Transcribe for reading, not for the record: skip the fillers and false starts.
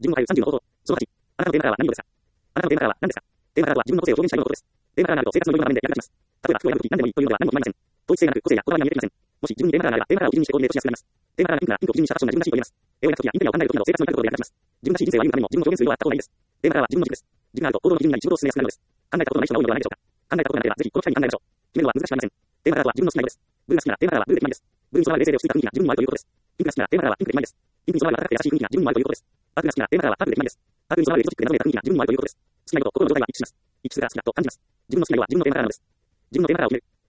自分の答え30の方法。その8、あなたのテーマカラーは何色ですか？あなたのテーマカラーは何ですか？テーマカラーは自分の個性を表現したいことです。テーマカラーがあると生活のいろいろな場面で役立ちます。例えば服を選ぶとき何でもいいというのでは何も決まりません。統一性がなく個性やこだわりが見えてきません。もし自分にテーマカラーがあれば、テーマカラーを基準にしてコーディネートしやすくなります。テーマカラーがピンクならピンクを基準にしたファッションが自分らしいと言えます。絵を描くときやインテリアを考えるときなど生活の至るところで役立ちます。自分らしい人生を歩むためにも自分を表現する色はあった方がいいです。テーマカラーは自分の軸です。軸があると行動の基準になり仕事を進めやすくなるのです。考えたことのない人が多いのではないでしょうか。考えたことがなければぜひこの機会に考えましょう。決めるのは難しくありません。テーマカラーとは自分の好きな色です。ブルーが好きならテーマカラーはブルーで決まりです。ブルーに備わる冷静で落ち着いた雰囲気が自分にもあるということです。ピンクが好きならテーマカラーはピンクで決まりです。ピンクに備わる暖かくて優しい雰囲気が自分にもあるということです。パープルが好きならテーマカラーはパープルで決まりです。パープルに備わるエキゾチックで目覚めた雰囲気が自分にもあるということです。好きな色と心の状態は一致します。一致するから好きだと感じます。自分の好きな色は自分のテーマカラーなのです。自分のテーマカラーを決める。